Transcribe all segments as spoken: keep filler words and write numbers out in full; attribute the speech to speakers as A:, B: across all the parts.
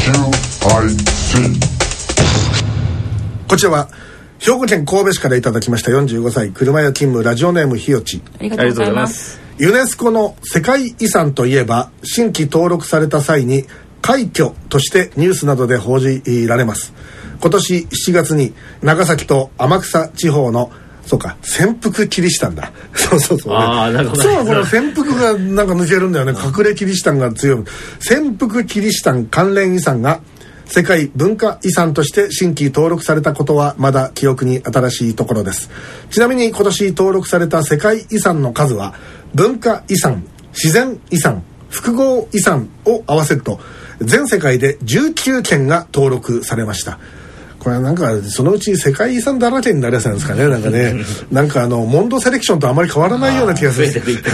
A: こちらは兵庫県神戸市からいただきました。よんじゅうごさい車屋勤務、ラジオネームひよち。
B: ありがとうございます。
A: ユネスコの世界遺産といえば、新規登録された際に快挙としてニュースなどで報じられます。今年しちがつに長崎と天草地方のそうか潜伏キリシタンだそうそうそう、ね、あーなんかそうこの潜伏がなんか抜けるんだよね隠れキリシタンが強い潜伏キリシタン関連遺産が世界文化遺産として新規登録されたことはまだ記憶に新しいところです。ちなみに今年登録された世界遺産の数は文化遺産、自然遺産、複合遺産を合わせると全世界でじゅうきゅうけんが登録されました。これはなんかそのうち世界遺産だらけになりやすいんですかね。なんかねなんかあのモンドセレクションとあまり変わらないような気がする。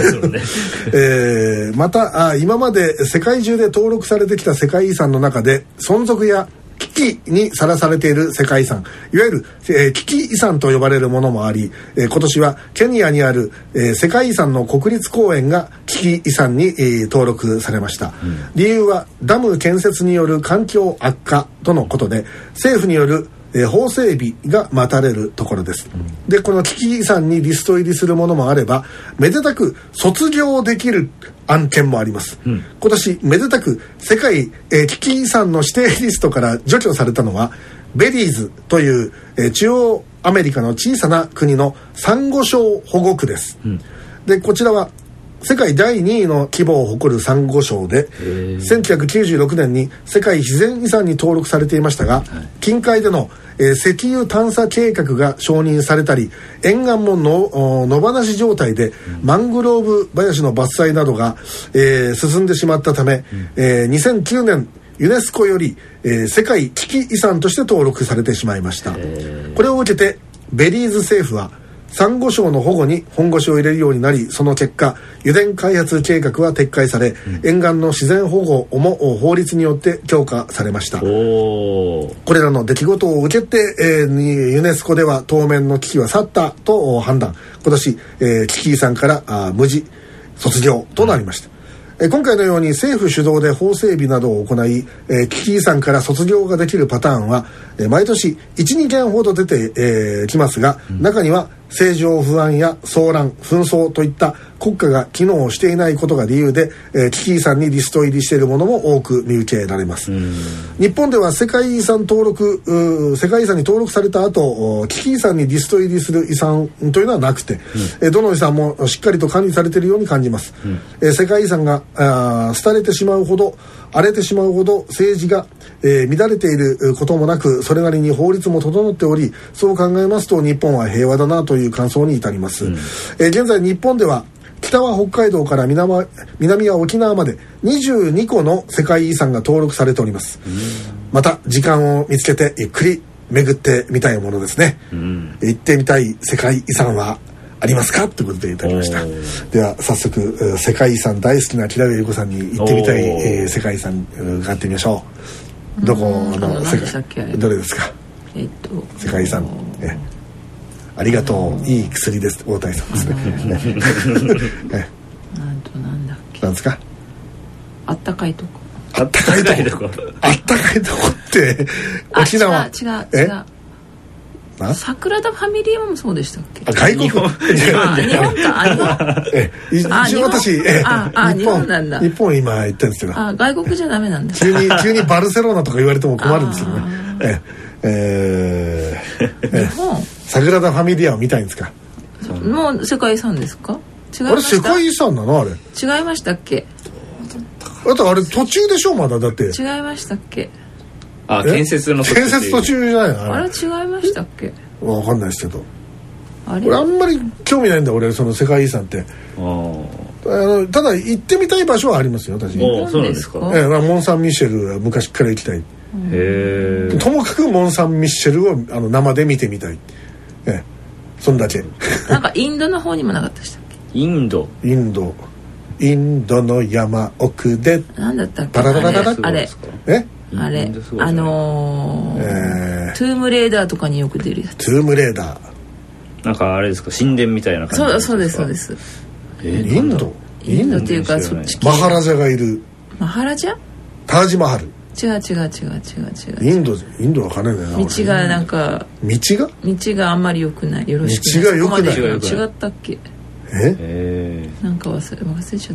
A: えー、またあ今まで世界中で登録されてきた世界遺産の中で存続や危機にさらされている世界遺産、いわゆる、えー、危機遺産と呼ばれるものもあり、えー、今年はケニアにある、えー、世界遺産の国立公園が危機遺産に、えー、登録されました、うん、理由はダム建設による環境悪化とのことで政府によるえー、法整備が待たれるところです、うん、でこの危機遺産にリスト入りするものもあればめでたく卒業できる案件もあります、うん、今年めでたく世界、えー、危機遺産の指定リストから除去されたのはベリーズという、えー、中央アメリカの小さな国のサンゴ礁保護区です、うん、でこちらは世界だいにいの規模を誇るサンゴ礁でせんきゅうひゃくきゅうじゅうろくねんに世界自然遺産に登録されていましたが、はい、近海での、えー、石油探査計画が承認されたり沿岸もの野放し状態で、うん、マングローブ林の伐採などが、えー、進んでしまったため、うんえー、にせんきゅうねんユネスコより、えー、世界危機遺産として登録されてしまいました。これを受けてベリーズ政府はサンゴ礁の保護に本腰を入れるようになり、その結果油田開発計画は撤回され、うん、沿岸の自然保護も法律によって強化されました。これらの出来事を受けて、えー、ユネスコでは当面の危機は去ったと判断。今年、えー、危機遺産からあ無事卒業となりました、うん今回のように政府主導で法整備などを行い、えー、危機遺産から卒業ができるパターンは、えー、毎年 いちにけんほど出てき、えー、ますが、うん、中には政情不安や騒乱、紛争といった国家が機能していないことが理由で、えー、危機遺産にリスト入りしているものも多く見受けられます、うん、日本では世界遺産登録世界遺産に登録された後危機遺産にリスト入りする遺産というのはなくて、うんえー、どの遺産もしっかりと管理されているように感じます、うんえー、世界遺産があ廃れてしまうほど荒れてしまうほど政治が、えー、乱れていることもなくそれなりに法律も整っておりそう考えますと日本は平和だなという感想に至ります、うんえー、現在日本では北は北海道から南は、南は沖縄までにじゅうにこの世界遺産が登録されております、うん、また時間を見つけてゆっくり巡ってみたいものですね、うん、行ってみたい世界遺産はありますかということでいただきました。では早速世界遺産大好きな木田優子さんに行ってみたい、えー、世界遺産伺ってみましょう。どこの世界どれですか、えっと、世界遺産えありがとういい薬です大谷さんですね
B: なんとなんだっけ
A: なんですか
B: あったかいとこ
A: あったかいとこあったかいとこって沖縄
B: 違う違う違う桜田ファミリーもそうでしたっけ。
A: あ外国日本
B: 日本かあ
A: え一応私え
B: ああ日本なんだ
A: 日本今言ってるんですけど
B: あ外国じゃダメなんだ
A: 急に急にバルセロナとか言われても困るんですよねええー、日本桜田ファミリアを見たいんですか。
B: もう世界遺産ですか。違いました。
A: あれ世界遺産なのあれ
B: 違いましたっけ。
A: あとあれ途中でしょまだだって
B: 違いましたっけ。
C: あ建設の
A: 途中建設途中じゃないの
B: あれ違いましたっけ。
A: わかんないですけどあれ俺あんまり興味ないんだ俺その世界遺産ってあのただ行ってみたい場所はありますよ私。
C: あそうなんですか、
A: ええ、モン・サン・ミッシェルは昔から行きたい。
C: へえ。
A: ともかくモン・サン・ミッシェルをあの生で見てみたい、ええ、そんだけ
B: なんかインドの方にもなかったでしたっけ。
C: インド
A: インドインドの山奥で
B: なんだったっけ
A: バラバラバラ
B: あれ
A: え
B: あれあのーえー、トゥームレーダーとかによく出るやつ。
A: トゥームレーダー
C: なんかあれですか神殿みたいな感じですか。
B: そうですそうです。
A: えー、インド
B: インドっていうかそっち
A: マハラジャがいる
B: マハラジャ
A: タージマハル
B: 違う違う違う違う違う。
A: インドインドわかんないんだよな。
B: 道がなんか
A: 道が
B: 道があんまり良くない。よろしくない。
A: 道が良くない。
B: 違ったっけ。
A: え
C: えー、
B: なんか忘れ忘れちゃった。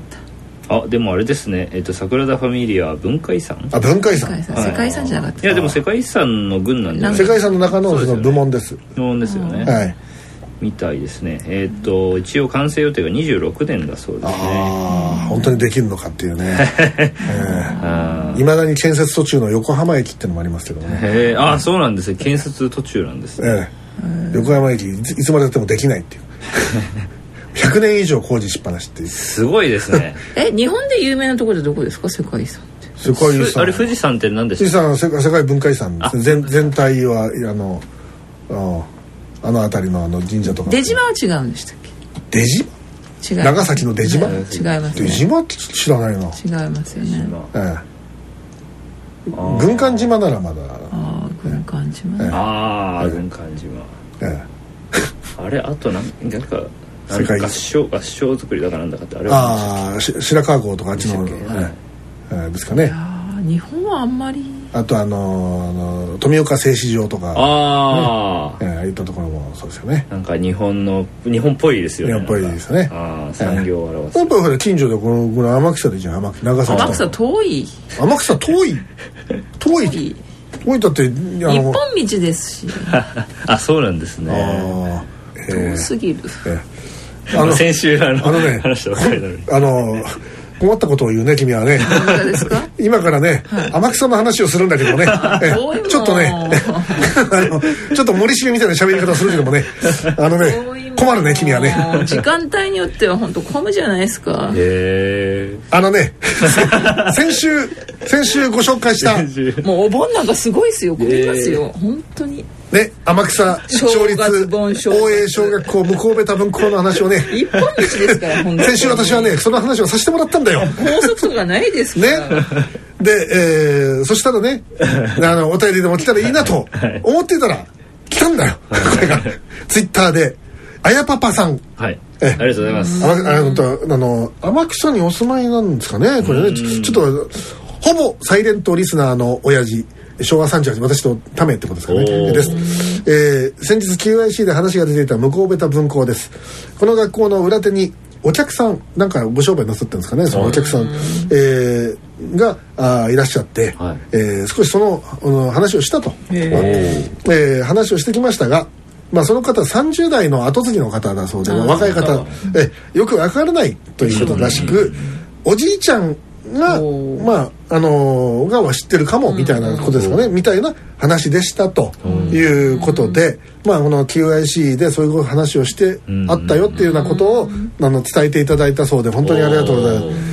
C: あでもあれですね、えっとサグラダ・ファミリア文化遺産。
A: あ文化遺産。
B: 世界遺産じゃなかった。
C: いやでも世界遺産の群なんで、
A: 世界遺産の中のその部門です。
C: 部門ですよね。
A: はい。
C: みたいですね。えっと一応完成予定がにじゅうろくねんだそうですね。
A: ああ本当にできるのかっていうね。いまだに建設途中の横浜駅ってのもありますけどね。
C: へえ、あそうなんですね。建設途中なんですね。
A: ええ、横浜駅いつまでやってもできないっていう。ひゃくねん以上工事しっぱなしっていう。
C: すごいですね。
B: え日本で有名なところでどこですか世界遺産って。
A: 世界遺産。
C: あれ富士山って何でした
A: っけ。富士山世界文化遺産ですね。全全体はあのああの辺りのあの神社とか。
B: 出島は違うんでしたっけ。
A: 出島。違う。長崎の出島。
B: 違います、ね。
A: 出島って知らないな。
B: 違いますよね。
A: ええ。軍艦島ならまだ。
B: ああ軍艦島。
C: ええ、ああ軍艦島。ええ。あれあとなんか。合掌合掌作りだかなんだかってあれは
A: ああ白川郷とかあっちの、はいえー、ですかね。
B: 日本はあんまり。
A: あとあのあの富岡製糸場とか
C: ああ、
A: ねえー、ああいったところもそうですよね。
C: なんか日本の日本っぽいですよね。
A: 日本っぽいですね。
C: ああ産業を表す。
A: やっぱりほら近所でこのこの天草でじゃん。長崎。
B: 天草遠い。
A: 天草遠い遠い遠いだって
B: 一本道ですし。
C: あそうなんですね。
B: あ遠すぎる。えー
C: あの先週あの、
A: あのね、
C: 話ばっかりなのに
A: あの困ったことを言うね君はね。今からね、はい、天草の話をするんだけどね、えちょっとねあのちょっと森重みたいな喋り方するけどもね、あのね困るね君はね。
B: 時間帯によっては本当混むじゃないですか。
C: へ
A: あのね先週先週ご紹介した
B: もうお盆なんかすごいですよ。混みますよ本当に。
A: ね、天草町立大江小学校向こうべた分校の話をね
B: 一本道ですから本当に
A: 先週私はねその話をさせてもらったんだよ。
B: 高速とかないですから
A: ね。で、えー、そしたらねあのお便りでも来たらいいなと思ってたら来たんだよこれがツイッターであやパパさん、
C: はい、えありがとうございます。
A: あのあの天草にお住まいなんですかねこれね。ちょ、ちょっとほぼサイレントリスナーの親父しょうわさんじゅうはち私とためってことですかねです、えー、先日 キューアイシー で話が出ていた向こうべた分校です。この学校の裏手にお客さんなんかご商売なさってるんですかね。そのお客さん、えー、があいらっしゃって、はいえー、少しその、あの話をしたと、えー、話をしてきましたが、まあ、その方さんじゅう代の後継ぎの方だそうで若い方えよくわからないということらしくおじいちゃんがまああのー、がは知ってるかもみたいなことですかね、みたいな話でしたということで、まあこの キューアイシー でそういう話をしてあったよっていうようなことをあの伝えていただいたそうで本当にありがとうございます。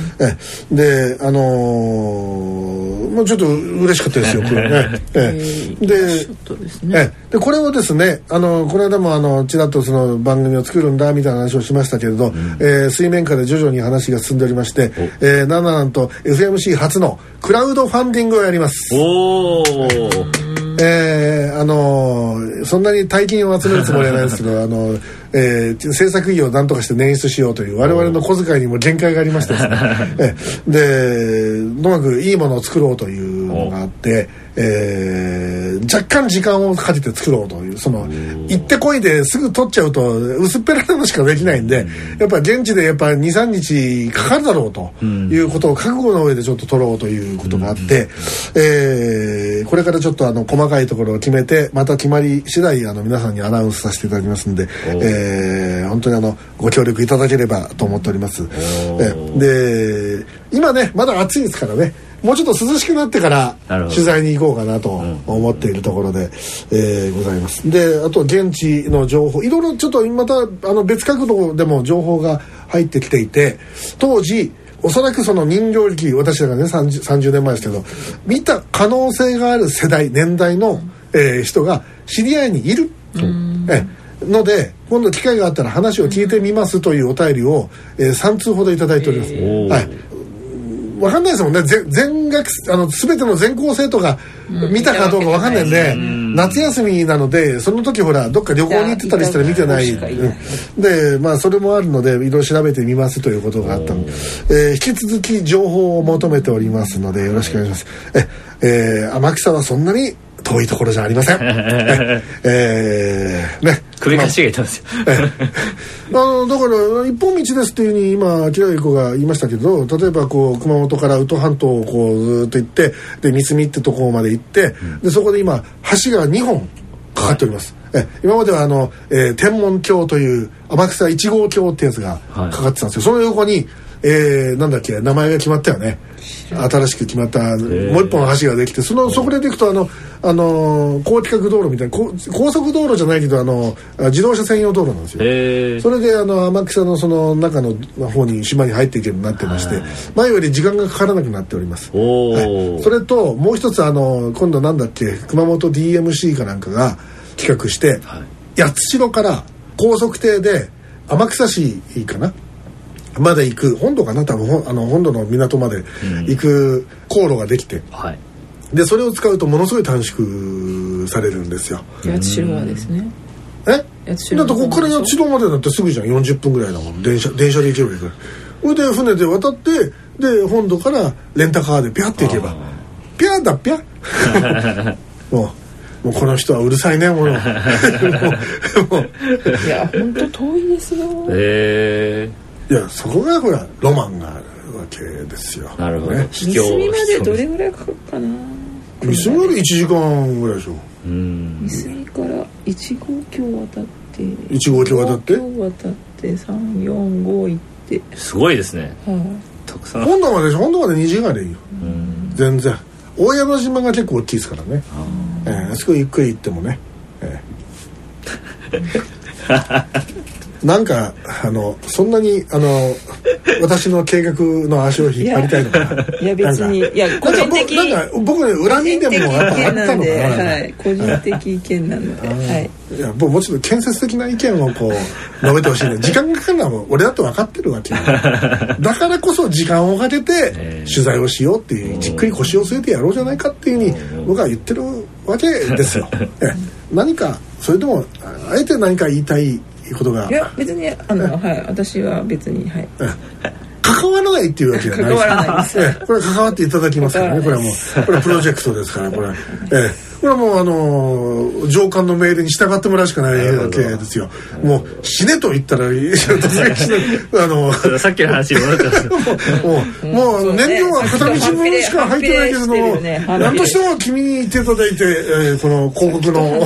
A: えであのー、もうちょっと嬉しかったですよこれね。えでえでこれをですねあのこの間もあのちらっとその番組を作るんだみたいな話をしましたけれど、うんえー、水面下で徐々に話が進んでおりまして、えー、なんなんと エフエムシー 初のクラウドファンディングをやります。
C: おー
A: えー、あのー、そんなに大金を集めるつもりはないですけどあの、えー、制作費用を何とかして捻出しようという我々の小遣いにも限界がありましてですねえでとにかくいいものを作ろうというのがあって、えー、若干時間をかけて作ろうというその行ってこいですぐ撮っちゃうと薄っぺらなのしかできないんでやっぱ現地でやっぱ にさんにちかかるだろうということを覚悟の上でちょっと撮ろうということがあって、えー、これからちょっとあの細かいところを決めてまた決まり次第あの皆さんにアナウンスさせていただきますんで、えー、本当にあのご協力いただければと思っております。えで今ねまだ暑いですからねもうちょっと涼しくなってから取材に行こうかなと思っているところで、うんえー、ございます。であと現地の情報いろいろちょっとまたあの別角度でも情報が入ってきていて当時おそらくその人形劇私らがね さんじゅう, さんじゅうねんまえですけど見た可能性がある世代年代の、えー、人が知り合いにいる、うんえので今度機会があったら話を聞いてみますというお便りを、えー、さん通ほどいただいております。はい分かんないですもんね。全学あの全ての全校生徒が見たかどうか分かんないんで、うん、夏休みなのでその時ほらどっか旅行に行ってたりしたら見てない、うん、でまあそれもあるのでいろいろ調べてみますということがあったので、えー、引き続き情報を求めておりますのでよろしくお願いします。え、えー、天草はそんなに遠いところじゃありません。えー、ね
C: 首かしげてますよ。
A: あのだから一本道ですっていうふうに今キラリコが言いましたけど、例えばこう熊本から宇土半島をこうずっと行ってで三隅ってところまで行って、うん、でそこで今橋がにほんかかっております。はい、え今まではあの、えー、天文橋という天草いち号橋ってやつがかかってたんですよ。その横に、えー、なんだっけ名前が決まったよね。新しく決まったもう一本の橋ができて、そのそこで行くとあのあの高規格道路みたいな高速道路じゃないけどあの自動車専用道路なんですよ。それであの天草のその中の方に島に入っていけるようになってまして、前より時間がかからなくなっております。はい、それともう一つあの今度なんだっけ熊本 ディーエムシー かなんかが企画して、はい、八代から高速艇で天草市かなまで行く本土かな多分あの本土の港まで行く航路ができて、うんはい、でそれを使うとものすごい短縮されるんですよ。
B: 八代はですね。
A: え？だってここから八代までだってすぐじゃん。よんじゅっぷんぐらいだもん。電車電車で行けばいいから。それで船で渡ってで本土からレンタカーでピャって行けばピャーだピャーもうもうこの人はうるさいねもうもうもう
B: いや本当遠いですよ。
C: へえー
A: いやそこがほらロマンがあるわけですよ。
C: なるほど。
B: ね、三隅までどれぐらいかかるかな。
A: 三隅までいちじかんぐらいでしょ。
B: 三隅からいち号橋渡って
A: いち号橋渡って
B: 渡ってさんよんご行って
C: すごいですね。
B: はい、
C: たくさん。
A: 本土まで本土までにじかんでいいよ。全然。大山島が結構大きいですからね。あ、えー、あそこゆっくり行ってもね。えーなんかあのそんなにあの私の計画の足を引っ張りたいのかな。
B: いや別にいや個人的
A: なんか僕ね恨みでもやっぱあったのかな。
B: はい、個人的意見なので、はい。
A: いや僕もうちょっと建設的な意見をこう述べてほしいね。時間がかかるのは俺だと分かってるわけよ。だからこそ時間をかけて取材をしようっていうじっくり腰を据えてやろうじゃないかっていうふうに僕は言ってるわけですよ。え何かそれでもあえて何か言いたいことが
B: いや別にあの、はい、私は別に、はい、
A: 関わらないっていうわけじゃないです。
B: 関わらないです。
A: ええ、これ関わっていただきますからね。これはもうこれはプロジェクトですからこれ、ええ、これはもうあの上官の命令に従ってもらうしかないわけですよ。もう死ねと言ったらあの
C: さっきの話に戻ってます
A: もうもうあの燃料は片道分しか入ってないけれども、ね、何としても君に言っていただいて、えー、この広告の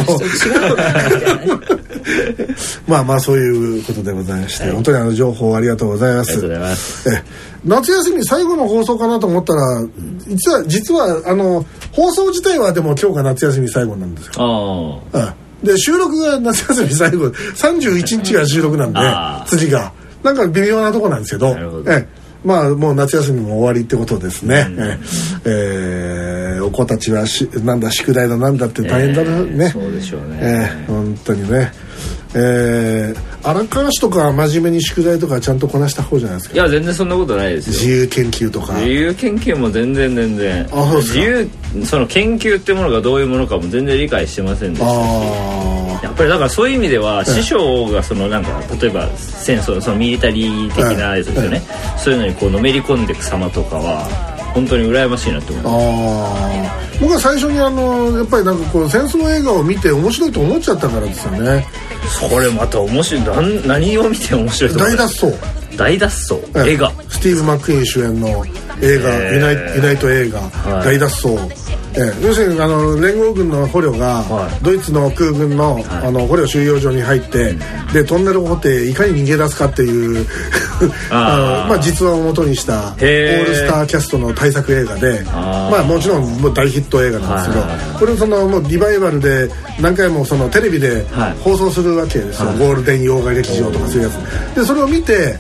A: まあまあそういうことでございまして、はい、本当にあの情報ありがとうございます。
C: ありがとうございます。
A: え夏休み最後の放送かなと思ったら、実は実はあの放送自体はでも今日が夏休み最後なんですよ。ああ。で収録が夏休み最後さんじゅういちにちが収録なんで次がなんか微妙なとこなんですけど。なるほど。えまあもう夏休みも終わりってことですね。うんええー、お子たちはしなんだ宿題だなんだって大変だね。
C: えー、そうでしょうね。
A: えー、本当にね。えー、荒川市とか真面目に宿題とかちゃんとこなした方じゃないですか。
C: いや全然そんなことないですよ。
A: 自由研究とか。
C: 自由研究も全然全然。あ、そうですか。自由その研究っていうものがどういうものかも全然理解してませんでしたし。あやっぱりだからそういう意味では師匠がそのなんか例えば戦争そのミリタリー的なやつですよね。そういうのにこうのめり込んでいく様とかは本当に羨ましいなと思います。あ
A: 僕は最初にあのやっぱりなんかこう戦争映画を見て面白いと思っちゃったからですよね。
C: それまた面白い。何、何を見て面白いと思います。
A: 大脱走。
C: 大脱走、ええ、映画
A: スティーブ・マックイーン主演の映画、えー、ユナイ、ユナイト映画、はい、大脱走、えー、要するにあの連合軍の捕虜が、はい、ドイツの空軍の、はい、あの捕虜収容所に入って、うん、でトンネルを掘っていかに逃げ出すかっていうああまあ実話を元にしたオールスターキャストの大作映画であまあもちろんもう大ヒット映画なんですけど、はいはいはい、これをそのもうリバイバルで何回もそのテレビで放送するわけですよ、はい、ゴールデン洋画劇場とかそういうやつでそれを見て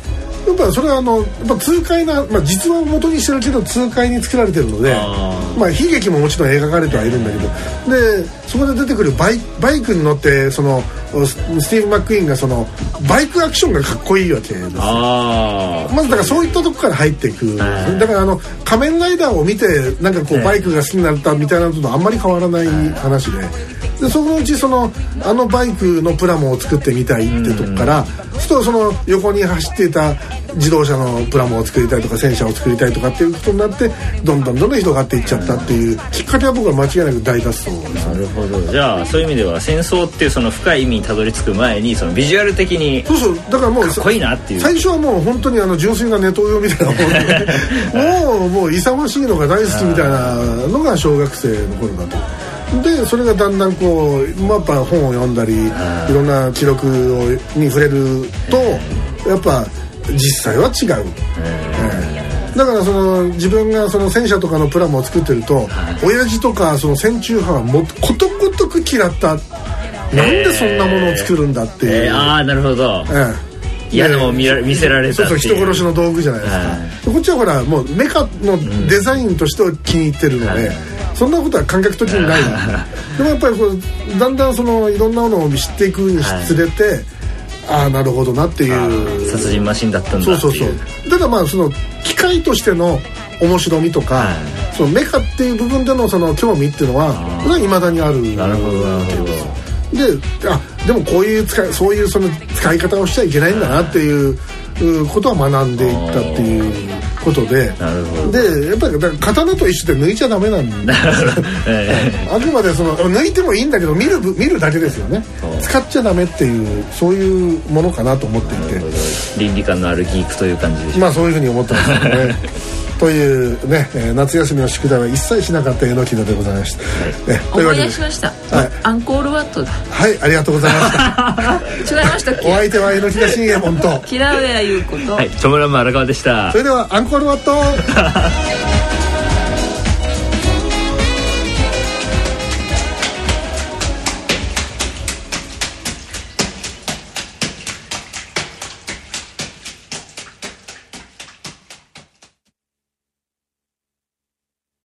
A: やっぱそれはあのやっぱ痛快な、まあ、実話を元にしてるけど痛快に作られてるので、あ、まあ、悲劇ももちろん描かれてはいるんだけど、でそこで出てくるバイバイクに乗ってそのスティーブ・マック・イーンがそのバイクアクションがかっこいいわけです。あ、まずだからそういったとこから入っていく。だからあの仮面ライダーを見てなんかこうバイクが好きになったみたいなのとあんまり変わらない話で、でそのうちそのあのバイクのプラモを作ってみたいってとこから、うんうん、その横に走っていた自動車のプラモを作りたいとか戦車を作りたいとかっていうことになってどんどんどんどん広がっていっちゃったっていうきっかけは僕は間違いなく大脱走です。
C: なるほど。じゃあそういう意味では戦争っていうその深い意味にたどり着く前にそのビジュアル的にそうそうだからもうかっこいいなっていう
A: 最初はもう本当にあの純粋なネトウヨみたいなもんでもうもう勇ましいのが大好きみたいなのが小学生の頃だと。でそれがだんだんこう、まあ、やっぱ本を読んだりいろんな記録をに触れるとやっぱ実際は違う、えー、だからその自分がその戦車とかのプラモを作ってると親父とかその戦中派はもうことごとく嫌った、なんでそんなものを作るんだっていう、
C: えー、ああなるほど、えー嫌なもん見ら見せられたっていう、
A: そうそう人殺しの道具じゃないですか、はい、こっちはほらもうメカのデザインとしては気に入ってるので、うん、そんなことは感覚的にないでもやっぱりこうだんだんそのいろんなものを知っていくにつれて、はい、ああなるほどなっていう
C: 殺人マシンだったんだっていう。
A: そうそうそう。ただまあその機械としての面白みとか、はい、そのメカっていう部分でのその興味っていうのは未だにある。
C: なるほどなるほど。
A: で、あでもこういう使いそういうその使い方をしちゃいけないんだなっていうことは学んでいったっていうことで、なるほど。でやっぱりだから刀と一緒で抜いちゃダメなんだえー、あくまでその抜いてもいいんだけど見る見るだけですよね。使っちゃダメっていうそういうものかなと思っていて、
C: 倫理観のあるギークという感じでしょう。
A: まあそういうふうに思ってますよねというね、えー、夏休みの宿題は一切しなかった榎木田でございました、
B: はいね、思い出しました、はい、アンコールワットだ。
A: はいありがとうございました
B: 違いましたっけ。
A: お相手は榎木田信右衛門と
B: 平上優子と、
C: はい、戸村も荒川でした。
A: それではアンコールワット